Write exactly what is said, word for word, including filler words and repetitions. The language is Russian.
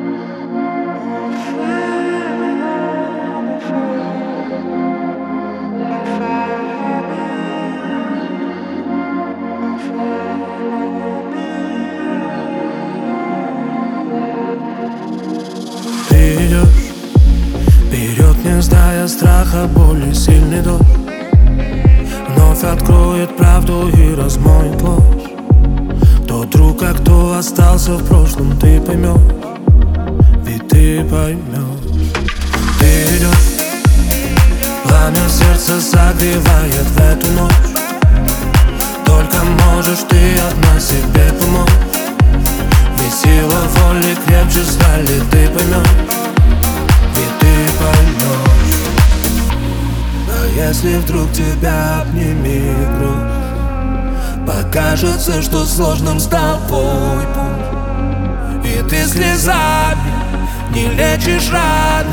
Ты идешь вперед, не зная страха, боли, сильный дождь вновь откроет правду и размоет ложь. Кто друг, а кто остался в прошлом, ты поймешь, ведь ты поймешь. Ты идешь, пламя в сердце согревает в эту ночь. Только можешь ты одна себе помочь, ведь сила воли крепче стали, ты поймешь, ведь ты поймешь. А если вдруг тебя обнимет грусть, покажется, что сложным стал твой путь, и ты слезами не лечишь раны,